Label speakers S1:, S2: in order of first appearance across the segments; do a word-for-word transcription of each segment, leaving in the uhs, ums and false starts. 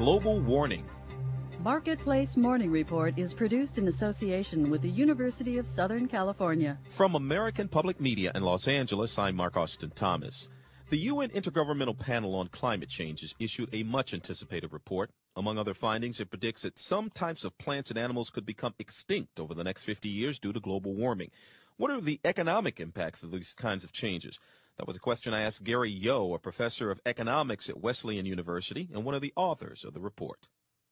S1: global warming.
S2: Marketplace Morning Report is produced in association with the University of Southern California.
S1: From American Public Media in Los Angeles, I'm Mark Austin Thomas. The U N Intergovernmental Panel on Climate Change has issued a much-anticipated report. Among other findings, it predicts that some types of plants and animals could become extinct over the next fifty years due to global warming. What are the economic impacts of these kinds of changes? That was a question I asked Gary Yo, a professor of economics at Wesleyan University and one of the authors of the report.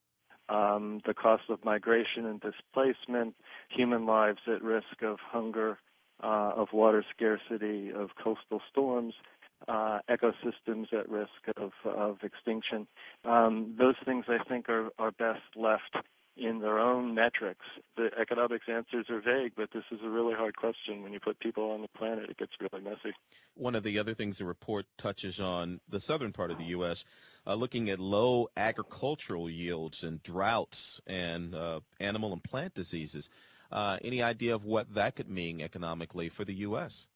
S3: Um, the cost of migration and displacement, human lives at risk of hunger, uh, of water scarcity, of coastal storms, uh, ecosystems at risk of, of extinction. Um, those things, I think, are, are best left in their own metrics. The economics answers are vague, but this is a really hard question. When you put people on the planet, it gets really messy.
S1: One of the other things the report touches on, the southern part of the U S, uh, looking at low agricultural yields and droughts and uh, animal and plant diseases. Uh, any idea of what that could mean economically for the U S?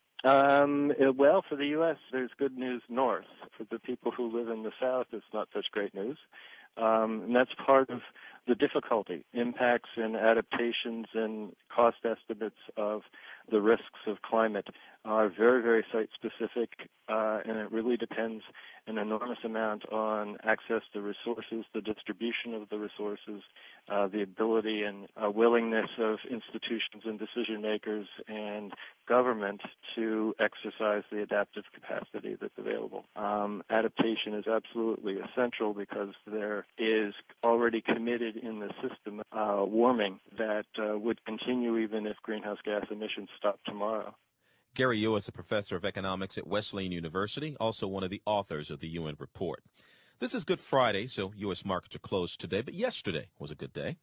S3: Um, well, for the U S, there's good news north. For the people who live in the south, it's not such great news. Um, and that's part of the difficulty, impacts and adaptations and cost estimates of the risks of climate are very, very site-specific, uh, and it really depends an enormous amount on access to resources, the distribution of the resources, uh, the ability and uh, willingness of institutions and decision makers and government to exercise the adaptive capacity that's available. Um, adaptation is absolutely essential because there is already committed in the system uh, warming that uh, would continue even if greenhouse gas emissions stopped tomorrow.
S1: Gary Yo is a professor of economics at Wesleyan University, also one of the authors of the U N report. This is Good Friday, so U S markets are closed today, but yesterday was a good day.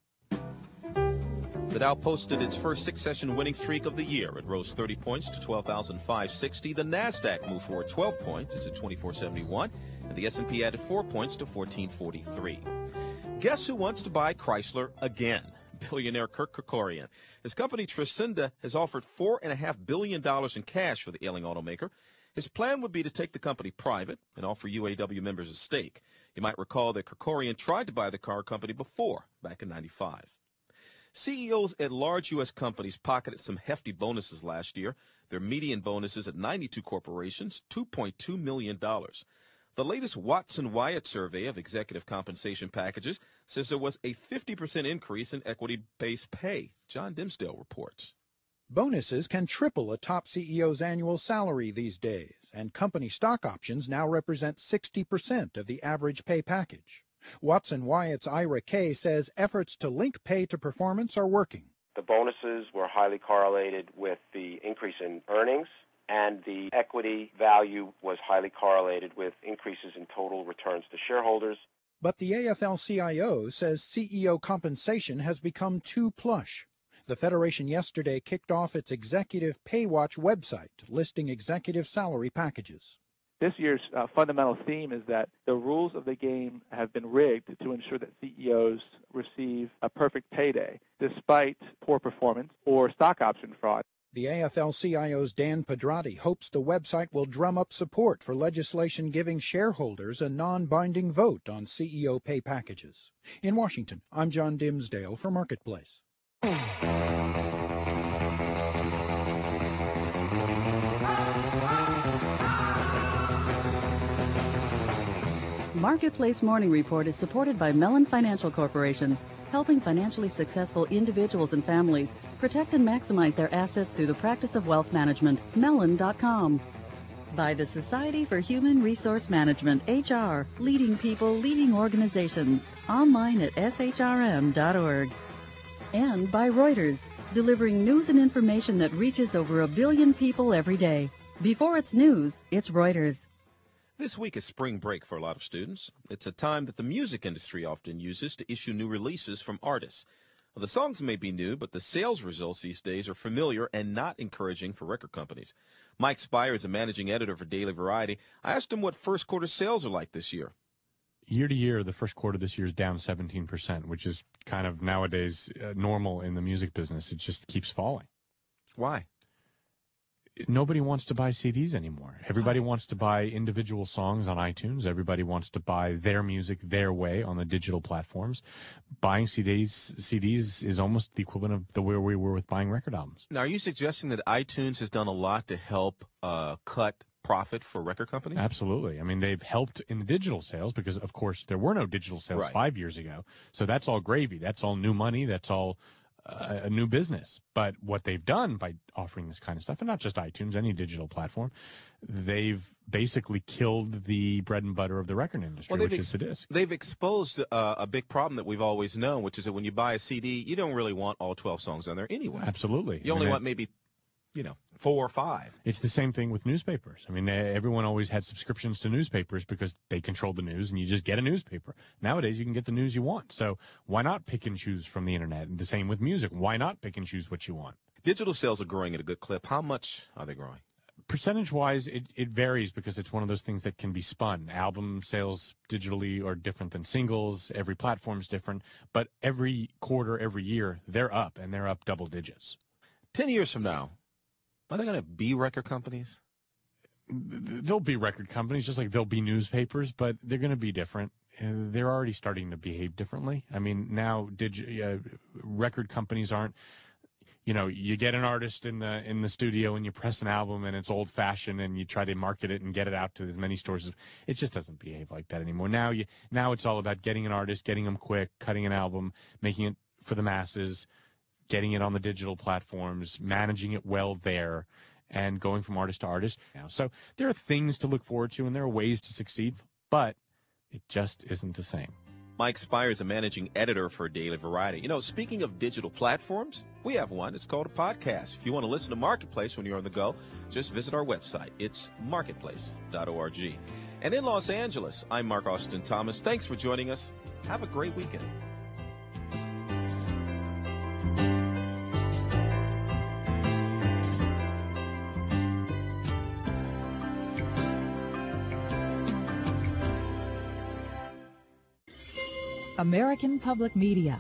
S1: The Dow posted its first six-session winning streak of the year. It rose thirty points to twelve thousand five hundred sixty. The NASDAQ moved forward twelve points. It's at twenty-four seventy-one. And the S and P added four points to fourteen forty-three. Guess who wants to buy Chrysler again? Billionaire Kirk Kerkorian. His company Tresenda has offered four point five billion dollars in cash for the ailing automaker. His plan would be to take the company private and offer U A W members a stake. You might recall that Kerkorian tried to buy the car company before, back in ninety-five. C E Os at large U S companies pocketed some hefty bonuses last year. Their median bonuses at ninety-two corporations, two point two million dollars. The latest Watson Wyatt survey of executive compensation packages says there was a fifty percent increase in equity-based pay. John Dimsdale reports.
S4: Bonuses can triple a top C E O's annual salary these days, and company stock options now represent sixty percent of the average pay package. Watson Wyatt's Ira Kay says efforts to link pay to performance are working.
S5: The bonuses were highly correlated with the increase in earnings, and the equity value was highly correlated with increases in total returns to shareholders.
S4: But the A F L C I O says C E O compensation has become too plush. The Federation yesterday kicked off its Executive Pay Watch website, listing executive salary packages.
S6: This year's uh, fundamental theme is that the rules of the game have been rigged to ensure that C E Os receive a perfect payday, despite poor performance or stock option fraud.
S4: The A F L C I O's Dan Pedrati hopes the website will drum up support for legislation giving shareholders a non-binding vote on C E O pay packages. In Washington, I'm John Dimsdale for Marketplace.
S2: Marketplace Morning Report is supported by Mellon Financial Corporation, helping financially successful individuals and families protect and maximize their assets through the practice of wealth management. Mellon dot com. By the Society for Human Resource Management, H R, leading people, leading organizations, online at S H R M dot org. And by Reuters, delivering news and information that reaches over a billion people every day. Before it's news, it's Reuters.
S1: This week is spring break for a lot of students. It's a time that the music industry often uses to issue new releases from artists. Well, the songs may be new, but the sales results these days are familiar and not encouraging for record companies. Mike Spire is a managing editor for Daily Variety. I asked him what first quarter sales are like this year.
S7: Year to year, the first quarter this year is down seventeen percent, which is kind of nowadays uh, normal in the music business. It just keeps falling.
S1: Why?
S7: nobody wants to buy C Ds anymore. Everybody wants to buy individual songs on iTunes. Everybody wants to buy their music their way on the digital platforms. Buying C Ds, C Ds is almost the equivalent of the way we were with buying record albums.
S1: Now, are you suggesting that iTunes has done a lot to help uh, cut profit for record companies?
S7: Absolutely. I mean, they've helped in the digital sales because, of course, there were no digital sales
S1: Right.
S7: five years ago. So that's all gravy. That's all new money. That's all uh, a new business. But what they've done by offering this kind of stuff, and not just iTunes, any digital platform, they've basically killed the bread and butter of the record industry,
S1: Well,
S7: which
S1: ex-
S7: is the disc.
S1: They've exposed uh, a big problem that we've always known, which is that when you buy a C D, you don't really want all twelve songs on there anyway.
S7: Absolutely.
S1: You
S7: I
S1: only
S7: mean,
S1: want maybe, you know, four or five.
S7: It's the same thing with newspapers. I mean, everyone always had subscriptions to newspapers because they controlled the news, and you just get a newspaper. Nowadays, you can get the news you want. So why not pick and choose from the internet? And the same with music. Why not pick and choose what you want?
S1: Digital sales are growing at a good clip. How much are they growing?
S7: Percentage-wise, it, it varies because it's one of those things that can be spun. Album sales digitally are different than singles. Every platform is different. But every quarter, every year, they're up, and they're up double digits.
S1: Ten years from now, are they going to be record companies?
S7: There'll be record companies, just like there'll be newspapers, but they're going to be different. Uh, they're already starting to behave differently. I mean, now digi- uh, record companies aren't, you know, you get an artist in the in the studio and you press an album and it's old fashioned and you try to market it and get it out to as many stores. It just doesn't behave like that anymore. Now you now it's all about getting an artist, getting them quick, cutting an album, making it for the masses, getting it on the digital platforms, managing it well there, and going from artist to artist. So there are things to look forward to and there are ways to succeed, but it just isn't the same.
S1: Mike Spire is a managing editor for Daily Variety. You know, speaking of digital platforms, we have one. It's called a podcast. If you want to listen to Marketplace when you're on the go, just visit our website. It's marketplace dot org. And in Los Angeles, I'm Mark Austin Thomas. Thanks for joining us. Have a great weekend.
S8: American Public Media.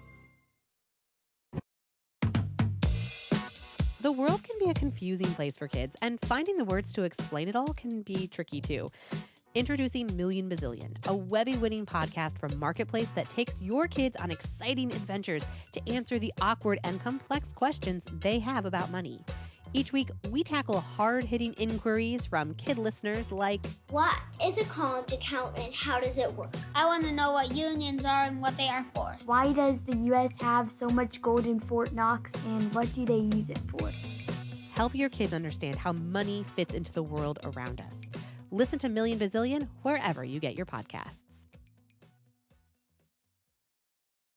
S9: The world can be a confusing place for kids, and finding the words to explain it all can be tricky too. Introducing Million Bazillion, a Webby-winning podcast from Marketplace that takes your kids on exciting adventures to answer the awkward and complex questions they have about money. Each week, we tackle hard-hitting inquiries from kid listeners like,
S10: what is a college account and how does it work? I want to know what unions are and what they are for.
S11: Why does the U S have so much gold in Fort Knox and what do they use it for?
S9: Help your kids understand how money fits into the world around us. Listen to Million Bazillion wherever you get your podcasts.